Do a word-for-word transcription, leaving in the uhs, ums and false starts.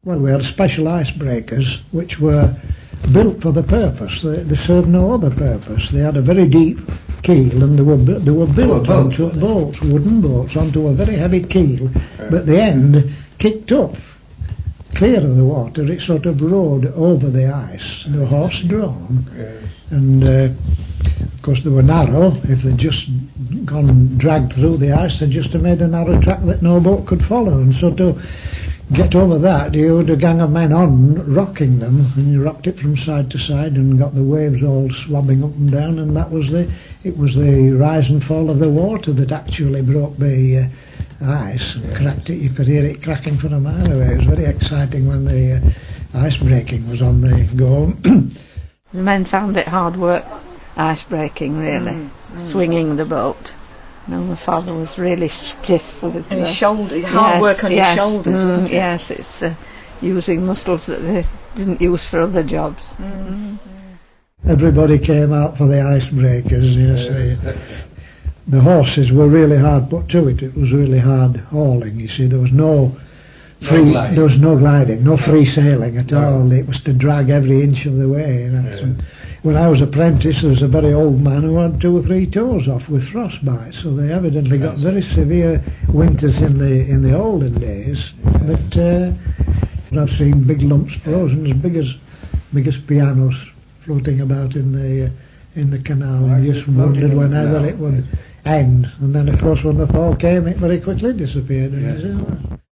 Well, we had special icebreakers which were built for the purpose. They, they served no other purpose. They had a very deep keel, and they were bu- they were built Oh, boats, onto boats, wooden boats, onto a very heavy keel. Yeah. But the end kicked up, clear of the water. It sort of rode over the ice. They were horse drawn, Yeah. and uh, of course they were narrow. If they'd just gone dragged through the ice, they just have made a narrow track that no boat could follow. And so to get over that, you had a gang of men on rocking them, and you rocked it from side to side and got the waves all swabbing up and down, and that was the it was the rise and fall of the water that actually broke the uh, ice and Yeah. cracked it. You could hear it cracking from a mile away. It was very exciting when the uh, ice breaking was on the go. The men found it hard work, ice breaking really, Mm, mm. swinging the boat. No, my father was really stiff with And his the- shoulder, hard Yes, work on yes, his shoulders, mm, wasn't it? yes, it's uh, using muscles that they didn't use for other jobs. Mm. Everybody came out for the icebreakers. Yes, the, the horses were really hard put to it. It was really hard hauling. You see, there was no free, No gliding. there was no gliding, no free sailing at No. all. It was to drag every inch of the way. You know. Yeah. And when I was apprentice, there was a very old man who had two or three toes off with frostbite. So they evidently got Yes. very severe winters in the in the olden days. But uh, I've seen big lumps frozen as big as big as pianos floating about in the uh, in the canal, Oh, and actually just floating wondered in the whenever canal, it would yes. end. And then, of course, when the thaw came, it very quickly disappeared. And Yes. you say, "Oh,